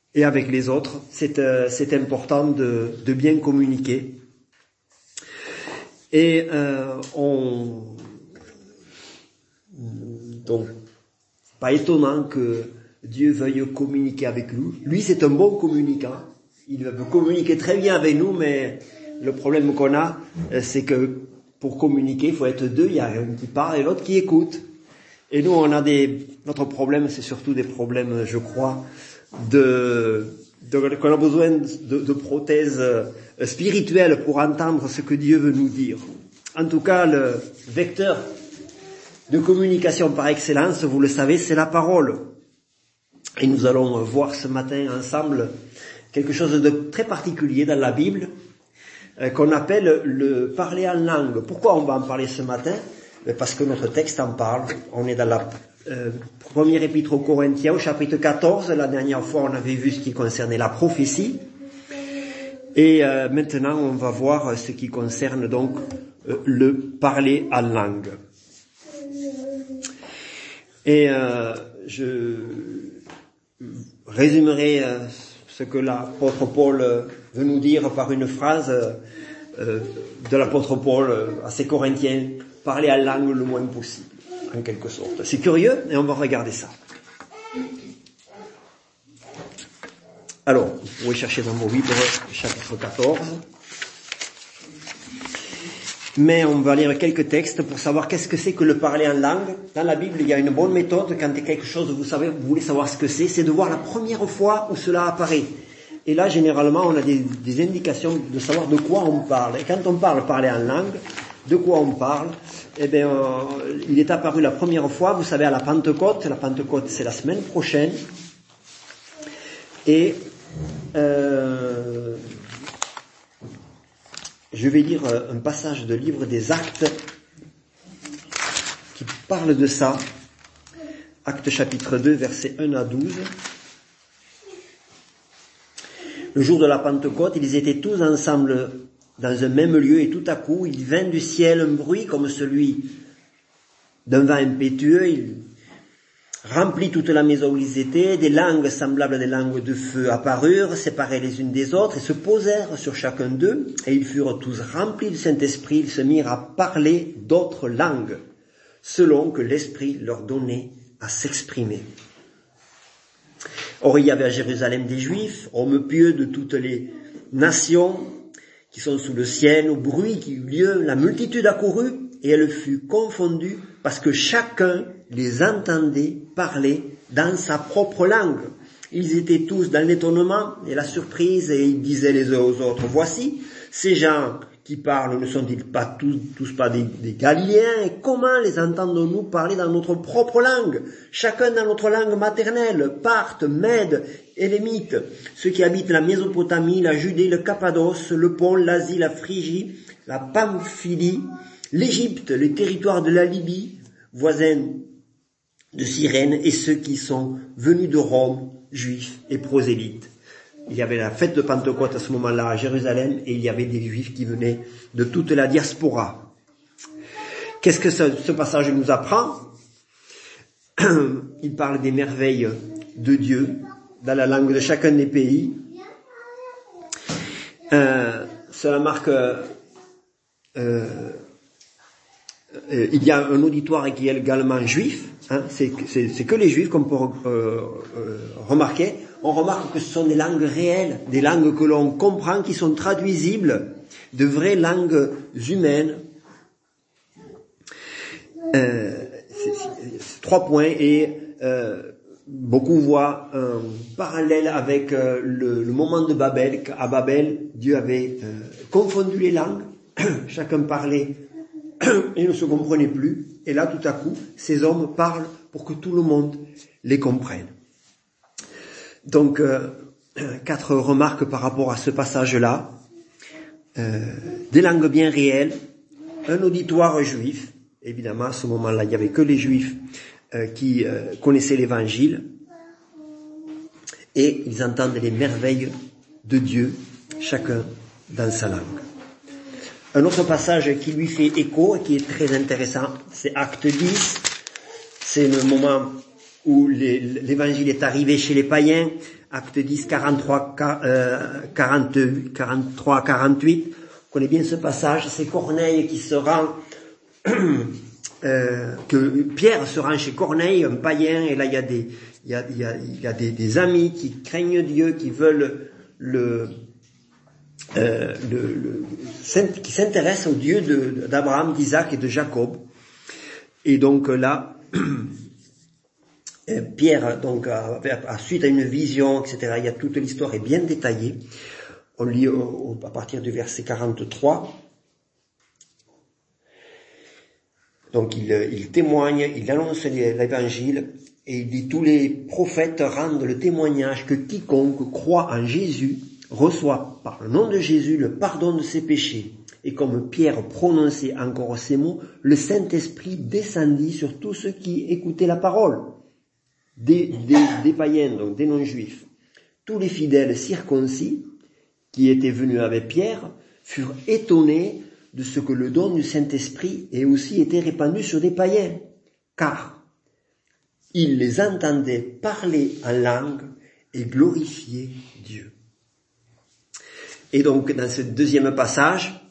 et avec les autres. C'est important de bien communiquer. Et donc, pas étonnant que Dieu veuille communiquer avec nous. Lui, c'est un bon communicant. Il veut communiquer très bien avec nous, mais le problème qu'on a, c'est que pour communiquer, il faut être deux. Il y a un qui parle et l'autre qui écoute. Et nous, notre problème, c'est surtout des problèmes, je crois, qu'on a besoin de prothèses spirituelles pour entendre ce que Dieu veut nous dire. En tout cas, le vecteur de communication par excellence, vous le savez, c'est la parole. Et nous allons voir ce matin ensemble quelque chose de très particulier dans la Bible, qu'on appelle le parler en langue. Pourquoi on va en parler ce matin? Parce que notre texte en parle. On est dans la première épître aux Corinthiens, au chapitre 14. La dernière fois, on avait vu ce qui concernait la prophétie. Et maintenant, on va voir ce qui concerne donc le parler en langue. Et je résumerai ce que l'apôtre Paul veut nous dire par une phrase de l'apôtre Paul à ses Corinthiens: parler en langue le moins possible, en quelque sorte. C'est curieux, et on va regarder ça. Alors, vous pouvez chercher dans vos Bibles, chapitre 14. Mais on va lire quelques textes pour savoir qu'est-ce que c'est que le parler en langue. Dans la Bible, il y a une bonne méthode. Quand il y a quelque chose, vous voulez savoir ce que c'est de voir la première fois où cela apparaît. Et là, généralement, on a des indications de savoir de quoi on parle. Et quand on parler en langue, de quoi on parle? Eh bien, il est apparu la première fois, vous savez, à la Pentecôte. La Pentecôte, c'est la semaine prochaine. Et je vais lire un passage de livre des Actes qui parle de ça. Actes chapitre 2, versets 1 à 12. Le jour de la Pentecôte, ils étaient tous ensemble dans un même lieu, et tout à coup, il vint du ciel un bruit comme celui d'un vent impétueux. Il remplit toute la maison où ils étaient. Des langues semblables à des langues de feu apparurent, séparées les unes des autres, et se posèrent sur chacun d'eux. Et ils furent tous remplis du Saint-Esprit. Ils se mirent à parler d'autres langues, selon que l'Esprit leur donnait à s'exprimer. Or, il y avait à Jérusalem des Juifs, hommes pieux de toutes les nations qui sont sous le ciel. Au bruit qui eut lieu, la multitude accourut, et elle fut confondue, parce que chacun les entendait parler dans sa propre langue. Ils étaient tous dans l'étonnement et la surprise, et ils disaient les uns aux autres: voici, ces gens qui parlent, ne sont-ils pas tous pas des Galiléens? Et comment les entendons-nous parler dans notre propre langue? Chacun dans notre langue maternelle: Parthes, Mèdes, Élémites, ceux qui habitent la Mésopotamie, la Judée, le Cappadoce, le Pont, l'Asie, la Phrygie, la Pamphylie, l'Égypte, les territoires de la Libye, voisins de Cyrène, et ceux qui sont venus de Rome, juifs et prosélytes. Il y avait la fête de Pentecôte à ce moment-là à Jérusalem, et il y avait des Juifs qui venaient de toute la diaspora. Qu'est-ce que ce passage nous apprend? Il parle des merveilles de Dieu dans la langue de chacun des pays. Cela marque... il y a un auditoire qui est également juif. C'est que les Juifs, comme pour remarquer. On remarque que ce sont des langues réelles, des langues que l'on comprend, qui sont traduisibles, de vraies langues humaines. 3 points, et beaucoup voient un parallèle avec le moment de Babel. À Babel, Dieu avait confondu les langues, chacun parlait et ne se comprenait plus. Et là, tout à coup, ces hommes parlent pour que tout le monde les comprenne. Donc, 4 remarques par rapport à ce passage-là. Des langues bien réelles, un auditoire juif. Évidemment, à ce moment-là, il n'y avait que les Juifs qui connaissaient l'Évangile. Et ils entendent les merveilles de Dieu, chacun dans sa langue. Un autre passage qui lui fait écho et qui est très intéressant, c'est Acte 10. C'est le moment où l'Évangile est arrivé chez les païens. Acte 10, 43, 48. On connaît bien ce passage. C'est Corneille qui se rend, que Pierre se rend chez Corneille, un païen, et là il y a des amis qui craignent Dieu, qui veulent qui s'intéressent au Dieu d'Abraham, d'Isaac et de Jacob. Et donc là, Pierre, donc, suite à une vision, etc., il y a toute l'histoire est bien détaillée. On lit à partir du verset 43. Donc il témoigne, il annonce l'évangile, et il dit: tous les prophètes rendent le témoignage que quiconque croit en Jésus reçoit par le nom de Jésus le pardon de ses péchés. Et comme Pierre prononçait encore ces mots, le Saint-Esprit descendit sur tous ceux qui écoutaient la parole, des païens, donc des non-juifs. Tous les fidèles circoncis qui étaient venus avec Pierre furent étonnés de ce que le don du Saint-Esprit ait aussi été répandu sur des païens, car ils les entendaient parler en langue et glorifier Dieu. Et donc, dans ce deuxième passage,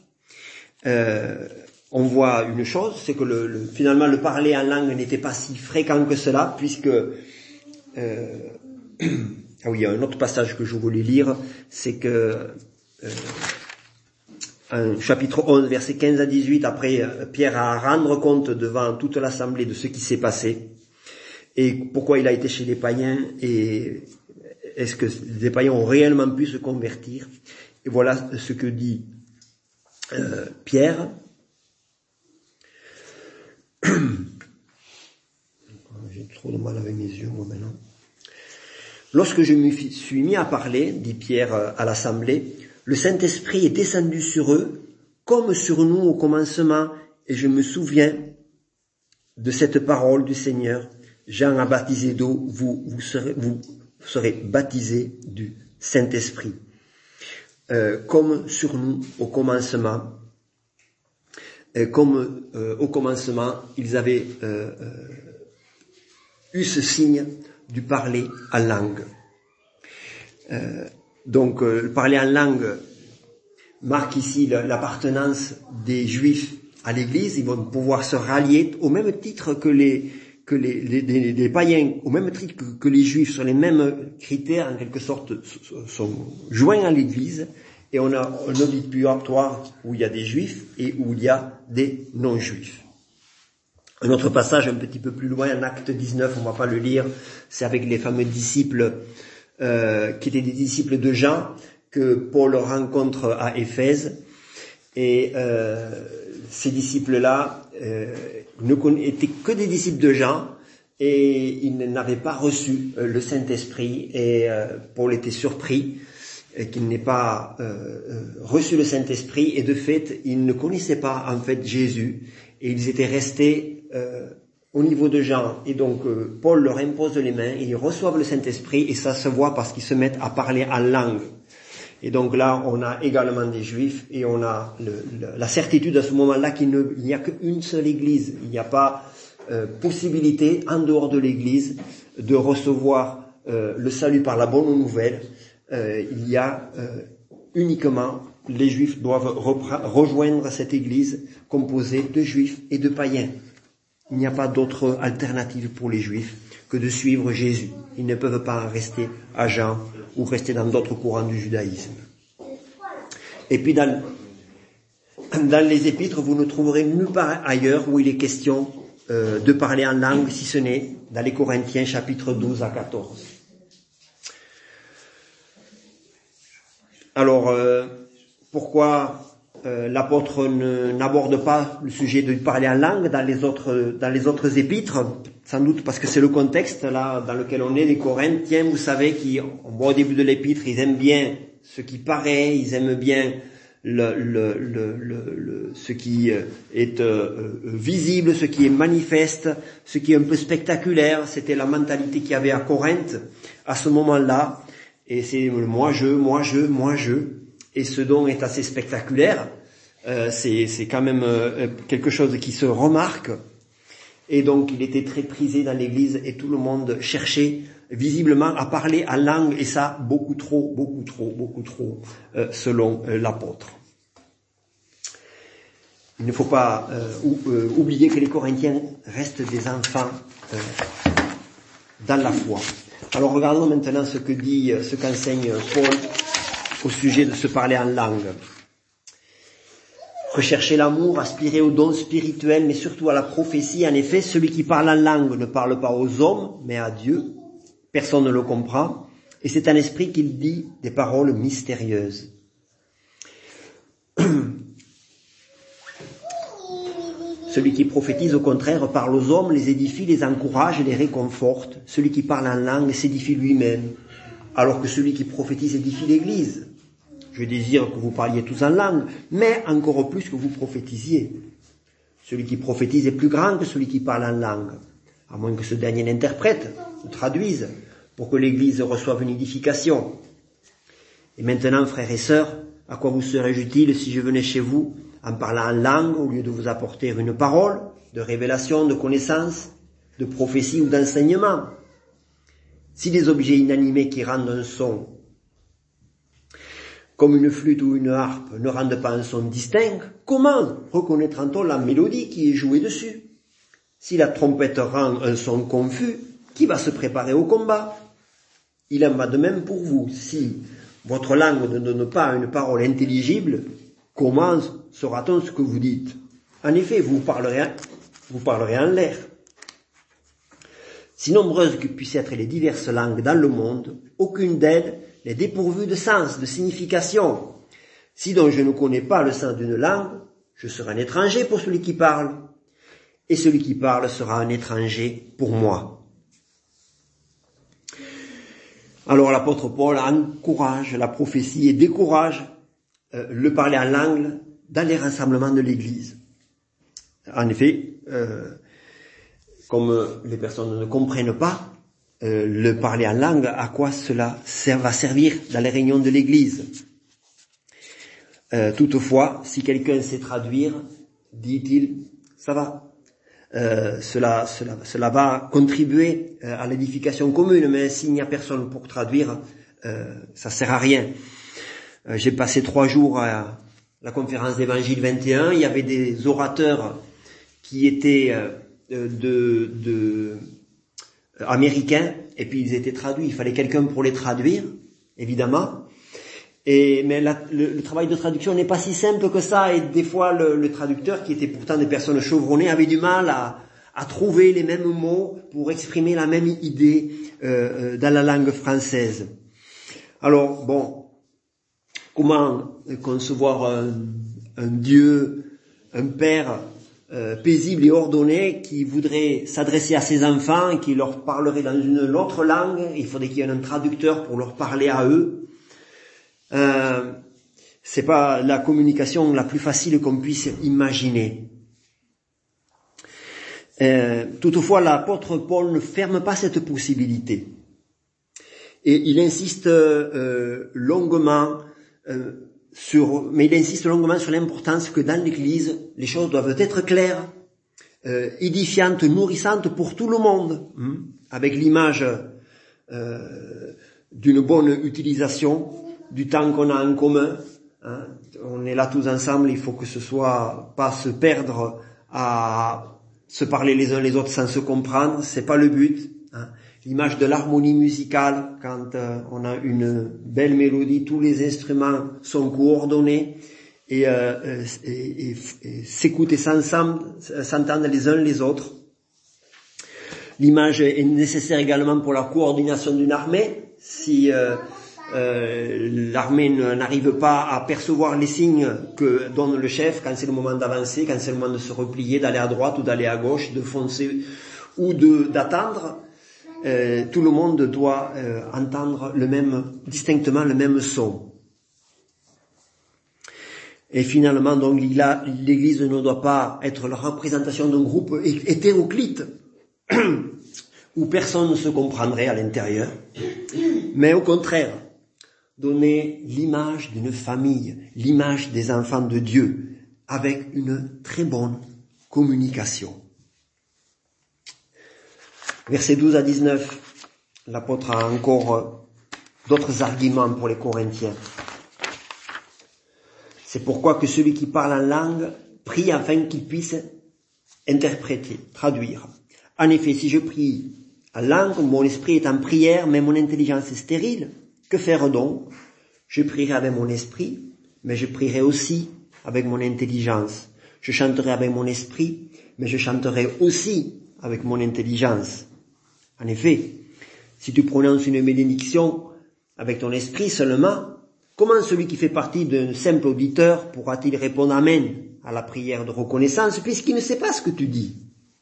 on voit une chose, c'est que finalement le parler en langue n'était pas si fréquent que cela, puisque ah oui, il y a un autre passage que je voulais lire, c'est que en chapitre 11, versets 15 à 18, après Pierre a à rendre compte devant toute l'assemblée de ce qui s'est passé, et pourquoi il a été chez les païens, et est-ce que les païens ont réellement pu se convertir. Et voilà ce que dit Pierre. J'ai trop de mal avec mes yeux, moi, maintenant. Lorsque je me suis mis à parler, dit Pierre à l'assemblée, le Saint-Esprit est descendu sur eux, comme sur nous au commencement, et je me souviens de cette parole du Seigneur. Jean a baptisé d'eau, vous serez baptisés du Saint-Esprit. Comme sur nous au commencement, au commencement, ils avaient eu ce signe du parler en langue. Donc, parler en langue marque ici l'appartenance des Juifs à l'Église. Ils vont pouvoir se rallier au même titre que les païens, au même titre que les Juifs, sur les mêmes critères, en quelque sorte, sont joints à l'Église. Et on a un auditoire où il y a des Juifs et où il y a des non-Juifs. Un autre passage un petit peu plus loin, en Acte 19, on va pas le lire, c'est avec les fameux disciples qui étaient des disciples de Jean, que Paul rencontre à Éphèse. Et ces disciples-là étaient que des disciples de Jean, et ils n'avaient pas reçu le Saint-Esprit, et Paul était surpris qu'il n'ait pas reçu le Saint-Esprit, et de fait, ils ne connaissaient pas en fait Jésus, et ils étaient restés au niveau de Jean, et donc Paul leur impose les mains, et ils reçoivent le Saint-Esprit, et ça se voit parce qu'ils se mettent à parler en langue. Et donc là, on a également des Juifs, et on a la certitude à ce moment-là qu'il n'y a qu'une seule Église. Il n'y a pas possibilité, en dehors de l'Église, de recevoir le salut par la bonne nouvelle. Il y a uniquement, les Juifs doivent rejoindre cette Église composée de Juifs et de païens. Il n'y a pas d'autre alternative pour les Juifs que de suivre Jésus. Ils ne peuvent pas rester à Jean ou rester dans d'autres courants du judaïsme. Et puis dans les épîtres, vous ne trouverez nulle part ailleurs où il est question de parler en langue, si ce n'est dans les Corinthiens chapitre 12 à 14. Alors, pourquoi l'apôtre n'aborde pas le sujet de parler en langue dans les autres épîtres? Sans doute parce que c'est le contexte là dans lequel on est. Les Corinthiens, vous savez, on voit au début de l'épître, ils aiment bien ce qui paraît, ils aiment bien ce qui est visible, ce qui est manifeste, ce qui est un peu spectaculaire. C'était la mentalité qu'il y avait à Corinthe à ce moment-là. Et c'est moi je. Et ce don est assez spectaculaire. C'est quand même quelque chose qui se remarque. Et donc il était très prisé dans l'Église, et tout le monde cherchait visiblement à parler en langue, et ça beaucoup trop, selon l'apôtre. Il ne faut pas oublier que les Corinthiens restent des enfants dans la foi. Alors regardons maintenant ce qu'enseigne Paul au sujet de se parler en langue. Recherchez l'amour, aspirez aux dons spirituels, mais surtout à la prophétie. En effet, celui qui parle en langue ne parle pas aux hommes, mais à Dieu. Personne ne le comprend. Et c'est un esprit qu'il dit des paroles mystérieuses. Celui qui prophétise, au contraire, parle aux hommes, les édifie, les encourage et les réconforte. Celui qui parle en langue s'édifie lui-même, alors que celui qui prophétise édifie l'Église. Je désire que vous parliez tous en langue, mais encore plus que vous prophétisiez. Celui qui prophétise est plus grand que celui qui parle en langue, à moins que ce dernier l'interprète ou traduise, pour que l'Église reçoive une édification. Et maintenant, frères et sœurs, à quoi vous serais-je utile si je venais chez vous en parlant en langue au lieu de vous apporter une parole de révélation, de connaissance, de prophétie ou d'enseignement? Si des objets inanimés qui rendent un son, comme une flûte ou une harpe, ne rendent pas un son distinct, comment reconnaîtra-t-on la mélodie qui est jouée dessus? Si la trompette rend un son confus, qui va se préparer au combat? Il en va de même pour vous. Si votre langue ne donne pas une parole intelligible, comment saura-t-on ce que vous dites? En effet, vous parlerez en l'air. Si nombreuses que puissent être les diverses langues dans le monde, aucune d'elles n'est dépourvue de sens, de signification. Si donc je ne connais pas le sens d'une langue, je serai un étranger pour celui qui parle, et celui qui parle sera un étranger pour moi. Alors l'apôtre Paul encourage la prophétie et décourage le parler en langue dans les rassemblements de l'Église. En effet, comme les personnes ne comprennent pas le parler en langue, à quoi cela va servir dans les réunions de l'Église? Toutefois, si quelqu'un sait traduire, dit-il, ça va. Cela va contribuer à l'édification commune, mais s'il n'y a personne pour traduire, ça sert à rien. J'ai passé 3 jours à la conférence d'Évangile 21, il y avait des orateurs qui étaient américains, et puis ils étaient traduits, il fallait quelqu'un pour les traduire, évidemment. Mais le travail de traduction n'est pas si simple que ça, et des fois le traducteur, qui était pourtant des personnes chevronnées, avait du mal à trouver les mêmes mots pour exprimer la même idée dans la langue française. Alors, bon, comment concevoir un Dieu, un Père paisible et ordonné qui voudrait s'adresser à ses enfants et qui leur parlerait dans une autre langue? Il faudrait qu'il y ait un traducteur pour leur parler à eux. C'est pas la communication la plus facile qu'on puisse imaginer. Toutefois, l'apôtre Paul ne ferme pas cette possibilité. Et il insiste longuement sur l'importance que dans l'Église, les choses doivent être claires, édifiantes, nourrissantes pour tout le monde, avec l'image d'une bonne utilisation du temps qu'on a en commun. On est là tous ensemble, il faut que ce soit pas se perdre à se parler les uns les autres sans se comprendre, c'est pas le but. L'image de l'harmonie musicale, quand on a une belle mélodie, tous les instruments sont coordonnés et s'écouter ensemble, s'entendre les uns les autres. L'image est nécessaire également pour la coordination d'une armée. Si l'armée n'arrive pas à percevoir les signes que donne le chef quand c'est le moment d'avancer, quand c'est le moment de se replier, d'aller à droite ou d'aller à gauche, de foncer ou d'attendre, tout le monde doit entendre distinctement le même son. Et finalement, donc, l'Église ne doit pas être la représentation d'un groupe hétéroclite où personne ne se comprendrait à l'intérieur, mais au contraire, donner l'image d'une famille, l'image des enfants de Dieu, avec une très bonne communication. Versets 12 à 19. l'apôtre a encore d'autres arguments pour les Corinthiens. C'est pourquoi que celui qui parle en langue prie afin qu'il puisse interpréter, traduire. En effet, si je prie en langue, mon esprit est en prière, mais mon intelligence est stérile. Que faire donc? Je prierai avec mon esprit, mais je prierai aussi avec mon intelligence. Je chanterai avec mon esprit, mais je chanterai aussi avec mon intelligence. En effet, si tu prononces une bénédiction avec ton esprit seulement, comment celui qui fait partie d'un simple auditeur pourra-t-il répondre Amen à la prière de reconnaissance puisqu'il ne sait pas ce que tu dis?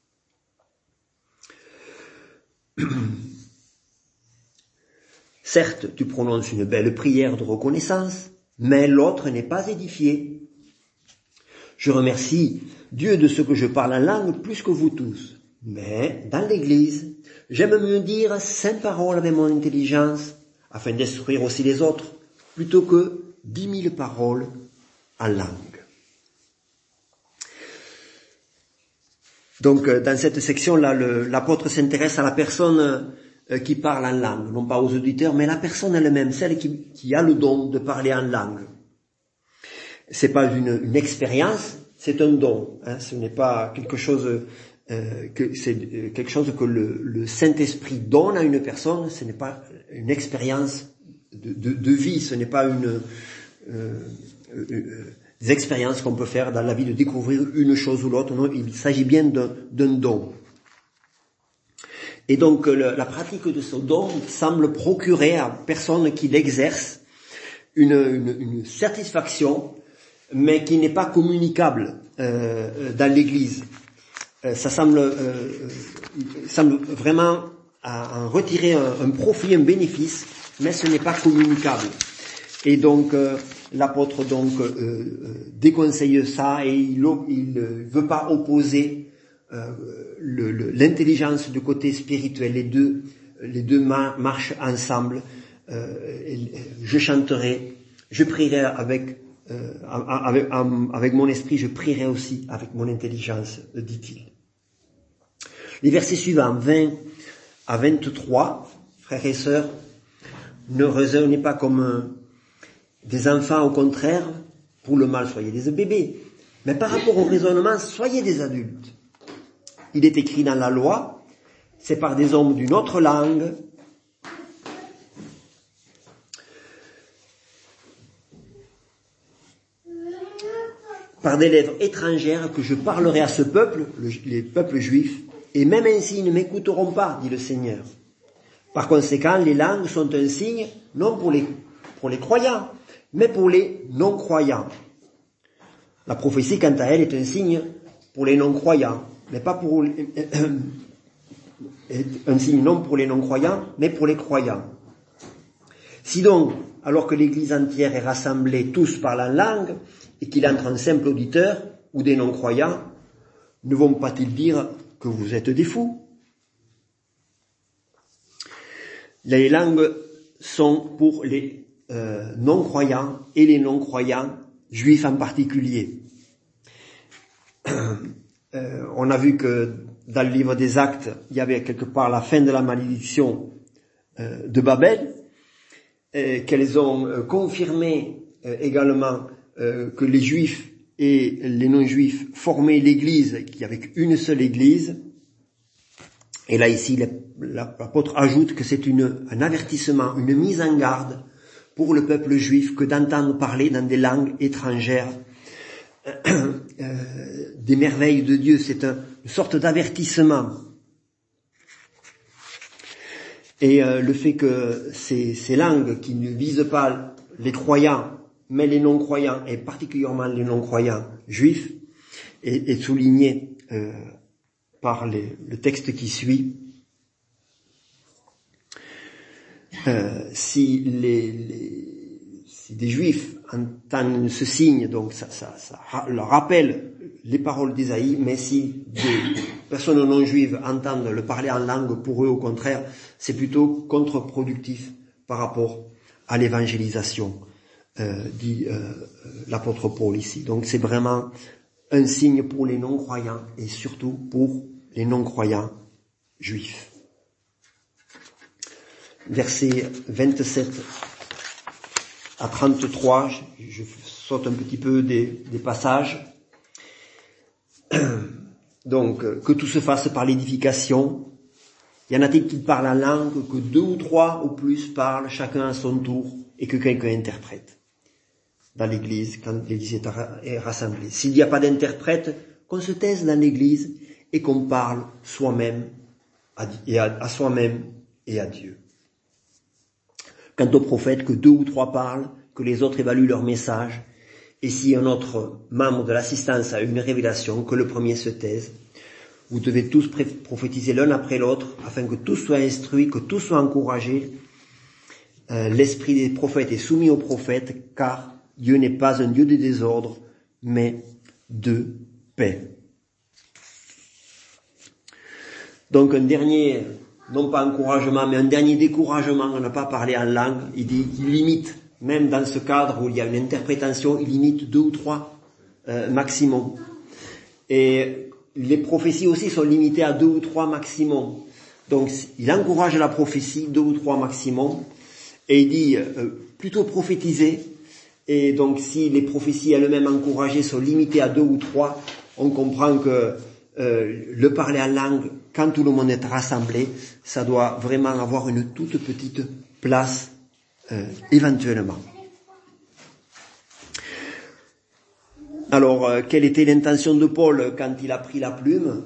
Certes, tu prononces une belle prière de reconnaissance, mais l'autre n'est pas édifié. Je remercie Dieu de ce que je parle en langue plus que vous tous. Mais, dans l'église, j'aime me dire 5 paroles avec mon intelligence, afin d'instruire aussi les autres, plutôt que 10 000 paroles en langue. Donc, dans cette section-là, l'apôtre s'intéresse à la personne qui parle en langue, non pas aux auditeurs, mais la personne elle-même, celle qui a le don de parler en langue. C'est pas une expérience, c'est un don. Ce n'est pas quelque chose c'est quelque chose que le Saint-Esprit donne à une personne. Ce n'est pas une expérience de vie. Ce n'est pas des expériences qu'on peut faire dans la vie de découvrir une chose ou l'autre. Non, il s'agit bien d'un don. Et donc la pratique de ce don semble procurer à personne qui l'exerce une satisfaction, mais qui n'est pas communicable dans l'Église. Ça semble vraiment en retirer un profit, un bénéfice, mais ce n'est pas communicable. Et donc l'apôtre déconseille ça et il veut pas opposer l'intelligence du côté spirituel. Les deux marchent ensemble. Je chanterai, je prierai avec mon esprit, je prierai aussi avec mon intelligence, dit-il. Les versets suivants, 20 à 23, frères et sœurs, ne raisonnez pas comme des enfants, au contraire, pour le mal, soyez des bébés. Mais par rapport au raisonnement, soyez des adultes. Il est écrit dans la loi, c'est par des hommes d'une autre langue, par des lèvres étrangères que je parlerai à ce peuple, les peuples juifs, et même ainsi ils ne m'écouteront pas, dit le Seigneur. Par conséquent, les langues sont un signe, non pour les croyants, mais pour les non-croyants. La prophétie, quant à elle, est un signe pour les non-croyants, mais pas pour un signe non pour les non-croyants, mais pour les croyants. Si donc, alors que l'Église entière est rassemblée, tous parlent en langue, et qu'il entre un simple auditeur ou des non-croyants, ne vont pas-ils dire que vous êtes des fous? Les langues sont pour les non-croyants et les non-croyants, juifs en particulier. On a vu que dans le livre des Actes, il y avait quelque part la fin de la malédiction de Babel, qu'elles ont confirmé également que les juifs et les non-juifs formaient l'Église, qu'il y avait une seule Église. Et là ici, l'apôtre ajoute que c'est un avertissement, une mise en garde pour le peuple juif que d'entendre parler dans des langues étrangères des merveilles de Dieu. C'est une sorte d'avertissement. Et le fait que ces langues qui ne visent pas les croyants, mais les non-croyants, et particulièrement les non-croyants juifs, est souligné par le texte qui suit. Si des juifs entendent ce signe, donc ça leur rappelle les paroles d'Ésaïe, mais si des personnes non juives entendent le parler en langue, pour eux au contraire, c'est plutôt contre-productif par rapport à l'évangélisation, dit l'apôtre Paul ici. Donc c'est vraiment un signe pour les non-croyants et surtout pour les non-croyants juifs. versets 27 à 33, je saute un petit peu des passages. Donc, que tout se fasse par l'édification. Y en a-t-il qui parlent en langue, que 2 ou 3 ou plus parlent, chacun à son tour, et que quelqu'un interprète dans l'église, quand l'église est rassemblée. S'il n'y a pas d'interprète, qu'on se taise dans l'église et qu'on parle soi-même, à soi-même et à Dieu. Quant au prophète, que 2 ou 3 parlent, que les autres évaluent leur message, et si un autre membre de l'assistance a une révélation, que le premier se taise. Vous devez tous prophétiser l'un après l'autre, afin que tous soient instruits, que tous soient encouragés. L'esprit des prophètes est soumis aux prophètes, car Dieu n'est pas un Dieu de désordre, mais de paix. Donc un dernier, non pas encouragement, mais un dernier découragement, on n'a pas parlé en langue. Il dit qu'il limite, même dans ce cadre où il y a une interprétation, il limite 2 ou 3 maximum. Et les prophéties aussi sont limitées à 2 ou 3 maximum. Donc il encourage la prophétie, 2 ou 3 maximum, et il dit plutôt prophétiser. Et donc si les prophéties elles-mêmes encouragées sont limitées à 2 ou 3, on comprend que le parler en langue, quand tout le monde est rassemblé, ça doit vraiment avoir une toute petite place éventuellement. Alors, quelle était l'intention de Paul quand il a pris la plume?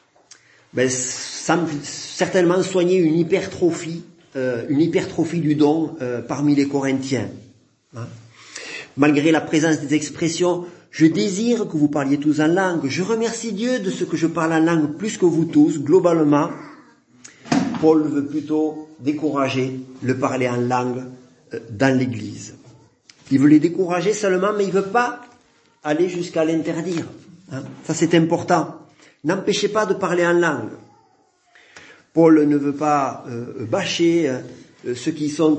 Certainement soigner une hypertrophie du don parmi les Corinthiens. Hein? Malgré la présence des expressions, je désire que vous parliez tous en langue. Je remercie Dieu de ce que je parle en langue plus que vous tous. Globalement, Paul veut plutôt décourager le parler en langue dans l'Église. Il veut les décourager seulement, mais il veut pas aller jusqu'à l'interdire. Hein? Ça c'est important. N'empêchez pas de parler en langue. Paul ne veut pas bâcher ceux qui sont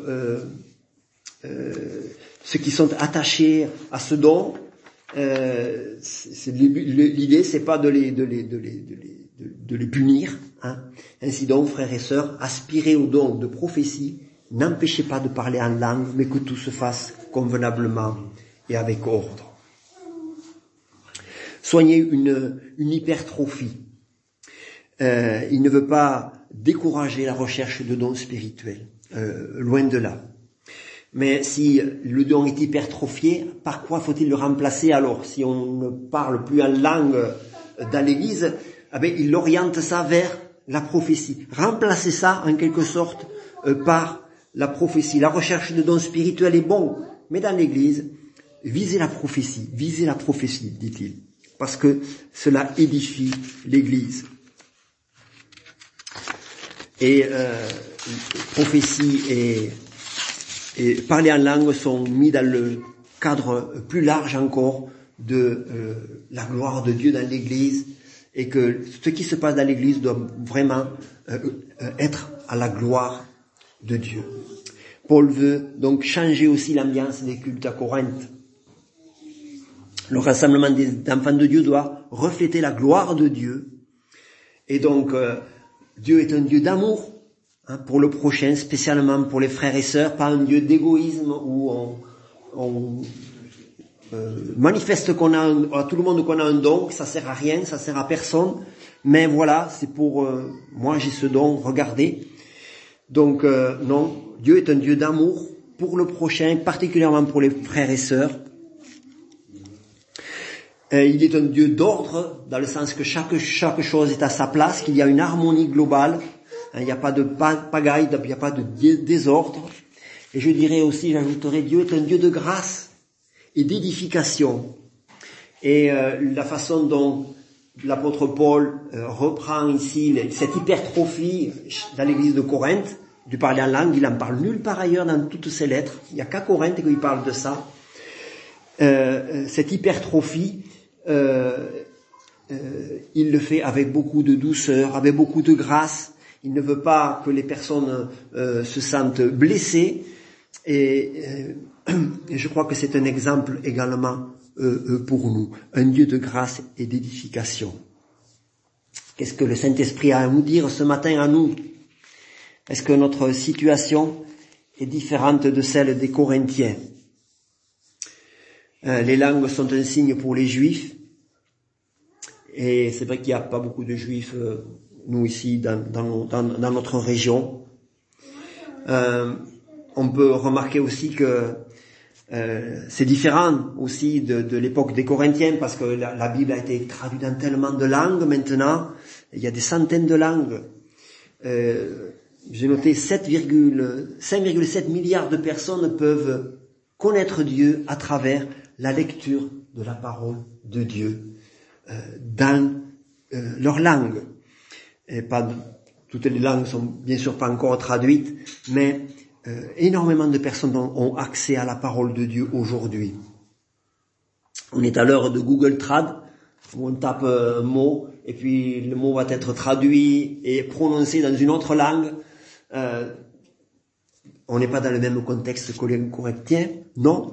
attachés à ce don. L'idée c'est pas de les punir. Hein? Ainsi donc, frères et sœurs, aspirez au don de prophétie. N'empêchez pas de parler en langue, mais que tout se fasse convenablement et avec ordre. Soignez une hypertrophie. Il ne veut pas décourager la recherche de dons spirituels, loin de là. Mais si le don est hypertrophié, par quoi faut-il le remplacer alors? Si on ne parle plus en langue dans l'Église, il oriente ça vers la prophétie. Remplacez ça en quelque sorte par la prophétie. La recherche de dons spirituels est bon, mais dans l'Église, visez la prophétie, dit-il. Parce que cela édifie l'Église. Et prophétie et parler en langue sont mis dans le cadre plus large encore de la gloire de Dieu dans l'Église, et que ce qui se passe dans l'Église doit vraiment être à la gloire de Dieu. Paul veut donc changer aussi l'ambiance des cultes à Corinthe. Le rassemblement des enfants de Dieu doit refléter la gloire de Dieu. Et donc, Dieu est un Dieu d'amour pour le prochain, spécialement pour les frères et sœurs, pas un Dieu d'égoïsme où on manifeste à tout le monde qu'on a un don, que ça sert à rien, ça sert à personne. Mais voilà, c'est pour moi j'ai ce don, regardez. Donc non, Dieu est un Dieu d'amour pour le prochain, particulièrement pour les frères et sœurs. Il est un Dieu d'ordre, dans le sens que chaque chose est à sa place, qu'il y a une harmonie globale, il n'y a pas de pagaille, il n'y a pas de désordre. Et je dirais aussi, j'ajouterais, Dieu est un Dieu de grâce et d'édification. Et la façon dont l'apôtre Paul reprend ici cette hypertrophie dans l'église de Corinthe, du parler en langue, il n'en parle nulle part ailleurs dans toutes ses lettres, il n'y a qu'à Corinthe qu'il parle de ça. Cette hypertrophie, il le fait avec beaucoup de douceur, avec beaucoup de grâce. Il ne veut pas que les personnes se sentent blessées. Et je crois que c'est un exemple également pour nous, un Dieu de grâce et d'édification. Qu'est-ce que le Saint-Esprit a à nous dire ce matin à nous? Est-ce que notre situation est différente de celle des Corinthiens? Les langues sont un signe pour les Juifs. Et c'est vrai qu'il n'y a pas beaucoup de Juifs, nous ici, dans notre région. On peut remarquer aussi que c'est différent aussi de l'époque des Corinthiens, parce que la Bible a été traduite dans tellement de langues maintenant. Il y a des centaines de langues. J'ai noté 5,7 milliards de personnes peuvent connaître Dieu à travers la lecture de la parole de Dieu dans leur langue. Et toutes les langues sont bien sûr pas encore traduites, mais énormément de personnes ont accès à la parole de Dieu aujourd'hui. On est à l'heure de Google Trad, où on tape un mot, et puis le mot va être traduit et prononcé dans une autre langue. On n'est pas dans le même contexte que les Corinthiens, non.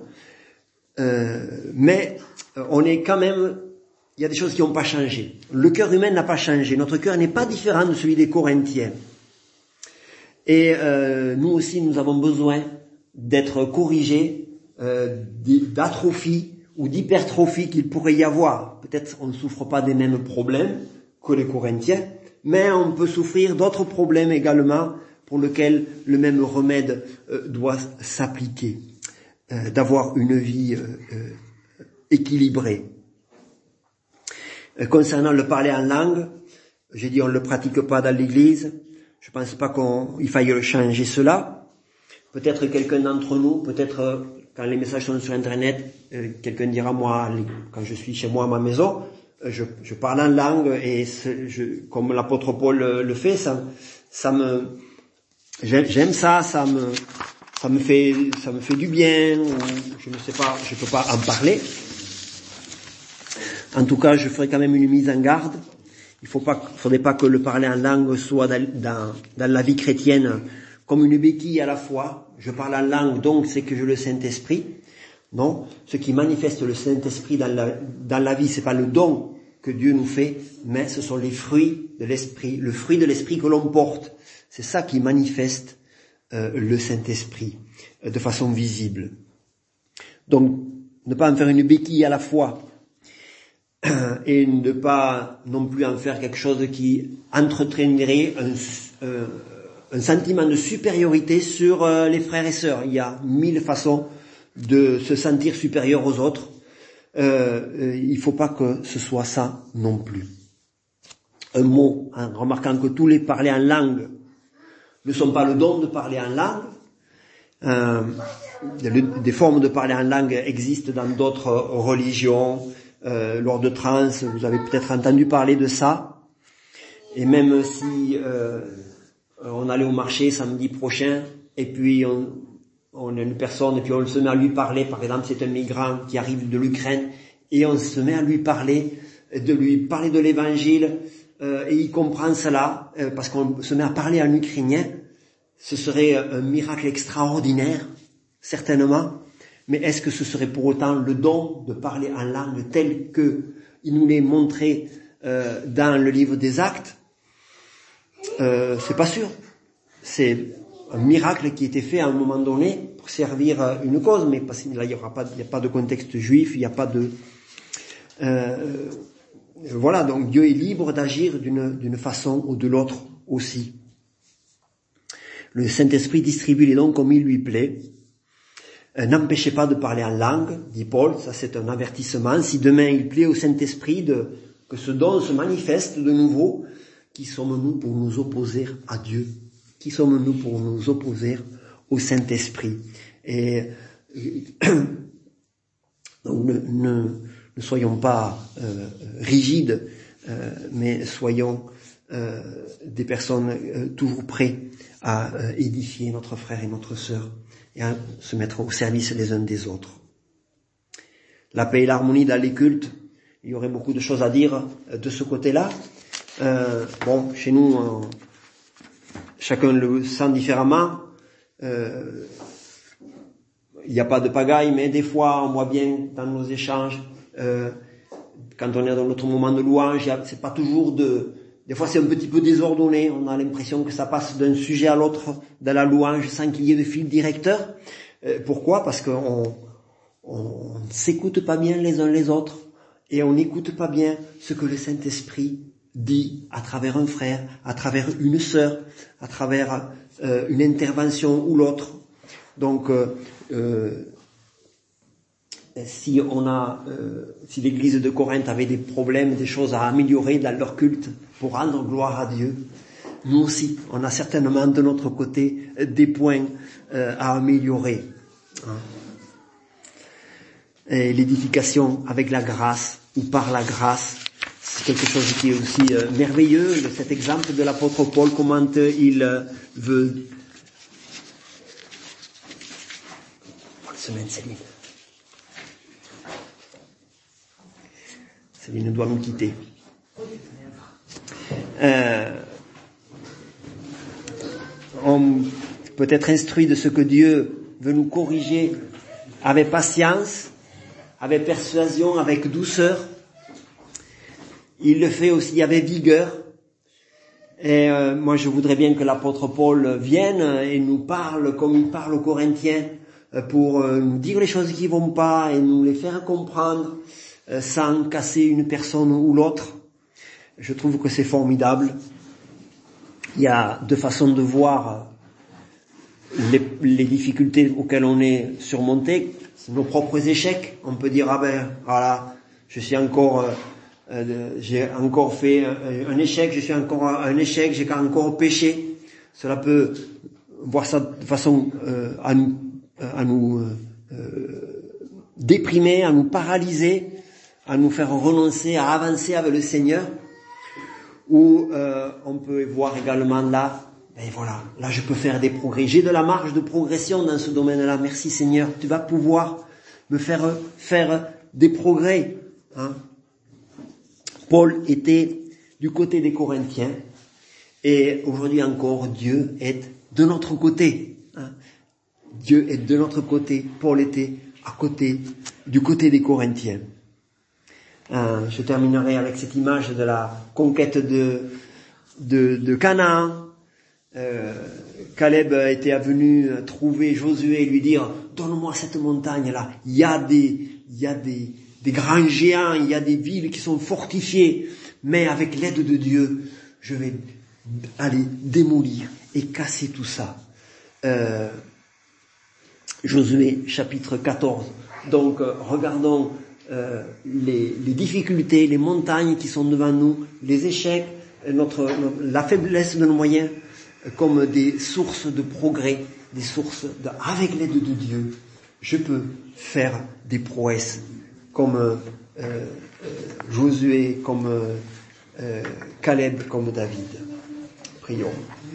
Mais on est quand même, il y a des choses qui n'ont pas changé. Le cœur humain n'a pas changé. Notre cœur n'est pas différent de celui des Corinthiens. Et nous aussi, nous avons besoin d'être corrigés d'atrophie ou d'hypertrophie qu'il pourrait y avoir. Peut-être on ne souffre pas des mêmes problèmes que les Corinthiens, mais on peut souffrir d'autres problèmes également pour lesquels le même remède doit s'appliquer. D'avoir une vie équilibrée. Concernant le parler en langue, j'ai dit on ne le pratique pas dans l'église. Je pense pas qu'il faille changer cela. Peut-être quelqu'un d'entre nous, peut-être quand les messages sont sur Internet, quelqu'un dira moi, quand je suis chez moi à ma maison, je parle en langue et comme l'apôtre Paul le fait, j'aime ça, ça me fait du bien, ou je ne sais pas, je peux pas en parler. En tout cas, je ferai quand même une mise en garde. Il faudrait pas que le parler en langue soit dans la vie chrétienne comme une béquille à la fois. Je parle en langue, donc c'est que j'ai le Saint-Esprit. Non, ce qui manifeste le Saint-Esprit dans la vie, c'est pas le don que Dieu nous fait, mais ce sont les fruits de l'Esprit, le fruit de l'Esprit que l'on porte. C'est ça qui manifeste le Saint-Esprit de façon visible. Donc, ne pas en faire une béquille à la fois et ne pas non plus en faire quelque chose qui entretiendrait un sentiment de supériorité sur les frères et sœurs. Il y a 1000 façons de se sentir supérieur aux autres. Il faut pas que ce soit ça non plus. Un mot, en remarquant que tous les parlers en langue ne sont pas le don de parler en langue. Des formes de parler en langue existent dans d'autres religions. Lors de trans, vous avez peut-être entendu parler de ça. Et même si on allait au marché samedi prochain, et puis on a une personne, et puis on se met à lui parler, par exemple c'est un migrant qui arrive de l'Ukraine, et on se met à lui parler de l'évangile, et il comprend cela, parce qu'on se met à parler en ukrainien. Ce serait un miracle extraordinaire, certainement. Mais est-ce que ce serait pour autant le don de parler en langue tel que il nous l'est montré dans le livre des Actes? C'est pas sûr. C'est un miracle qui était fait à un moment donné pour servir une cause, mais parce que là il y a pas de contexte juif, il n'y a pas de voilà. Donc Dieu est libre d'agir d'une façon ou de l'autre aussi. Le Saint-Esprit distribue les dons comme il lui plaît. N'empêchez pas de parler en langue, dit Paul, ça c'est un avertissement. Si demain il plaît au Saint-Esprit que ce don se manifeste de nouveau, qui sommes-nous pour nous opposer à Dieu? Qui sommes-nous pour nous opposer au Saint-Esprit? Et donc ne soyons pas rigides, mais soyons des personnes toujours prêtes à édifier notre frère et notre sœur et à se mettre au service les uns des autres. La paix et l'harmonie dans les cultes, il y aurait beaucoup de choses à dire de ce côté-là. Chez nous, chacun le sent différemment. Il n'y a pas de pagaille, mais des fois, on voit bien dans nos échanges, quand on est dans notre moment de louange, c'est pas toujours des fois c'est un petit peu désordonné, on a l'impression que ça passe d'un sujet à l'autre dans la louange sans qu'il y ait de fil directeur. Pourquoi? Parce qu'on ne s'écoute pas bien les uns les autres et on n'écoute pas bien ce que le Saint-Esprit dit à travers un frère, à travers une sœur, à travers une intervention ou l'autre. Donc, si l'église de Corinthe avait des problèmes, des choses à améliorer dans leur culte pour rendre gloire à Dieu, nous aussi, on a certainement de notre côté des points à améliorer. Et l'édification avec la grâce ou par la grâce, c'est quelque chose qui est aussi merveilleux. Cet exemple de l'apôtre Paul, comment il veut... Bonne semaine, Céline. Céline doit nous quitter. On peut être instruit de ce que Dieu veut nous corriger avec patience, avec persuasion, avec douceur. Il le fait aussi avec vigueur. Et moi, je voudrais bien que l'apôtre Paul vienne et nous parle comme il parle aux Corinthiens pour nous dire les choses qui vont pas et nous les faire comprendre sans casser une personne ou l'autre. Je trouve que c'est formidable. Il y a deux façons de voir les difficultés auxquelles on est surmonté, nos propres échecs. On peut dire, voilà, j'ai encore fait un échec, je suis encore un échec, j'ai encore péché. Cela peut voir ça de façon à nous déprimer, à nous paralyser, à nous faire renoncer à avancer avec le Seigneur. Ou on peut voir également là, là je peux faire des progrès. J'ai de la marge de progression dans ce domaine-là. Merci Seigneur, tu vas pouvoir me faire des progrès. Paul était du côté des Corinthiens et aujourd'hui encore Dieu est de notre côté. Dieu est de notre côté. Paul était du côté des Corinthiens. Je terminerai avec cette image de la conquête de Canaan. Caleb était venu trouver Josué et lui dire, donne-moi cette montagne-là. Il y a des grands géants, il y a des villes qui sont fortifiées, mais avec l'aide de Dieu, je vais aller démolir et casser tout ça. Josué chapitre 14. Donc regardons les difficultés, les montagnes qui sont devant nous, les échecs, la faiblesse de nos moyens, comme des sources de progrès, des sources avec l'aide de Dieu, je peux faire des prouesses comme Josué, comme Caleb, comme David. Prions.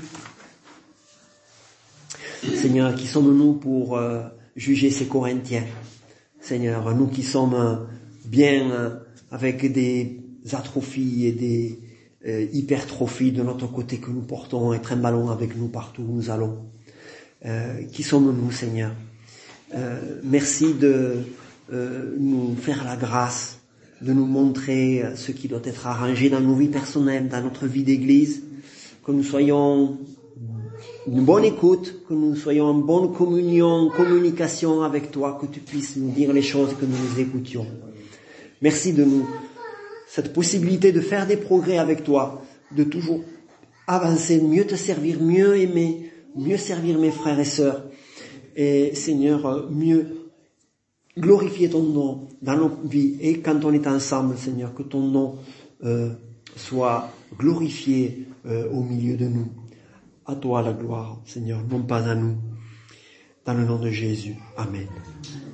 Seigneur, qui sommes-nous pour juger ces Corinthiens? Seigneur, nous qui sommes bien avec des atrophies et des hypertrophies de notre côté que nous portons et trimballons avec nous partout où nous allons. Qui sommes-nous, Seigneur? Merci de nous faire la grâce, de nous montrer ce qui doit être arrangé dans nos vies personnelles, dans notre vie d'église, que nous soyons une bonne écoute, que nous soyons en bonne communication avec toi, que tu puisses nous dire les choses, que nous les écoutions. Merci de nous, cette possibilité de faire des progrès avec toi, de toujours avancer, mieux te servir, mieux aimer, mieux servir mes frères et sœurs. Et Seigneur, mieux glorifier ton nom dans nos vies. Et quand on est ensemble, Seigneur, que ton nom soit glorifié au milieu de nous. À toi la gloire, Seigneur, non pas à nous. Dans le nom de Jésus. Amen.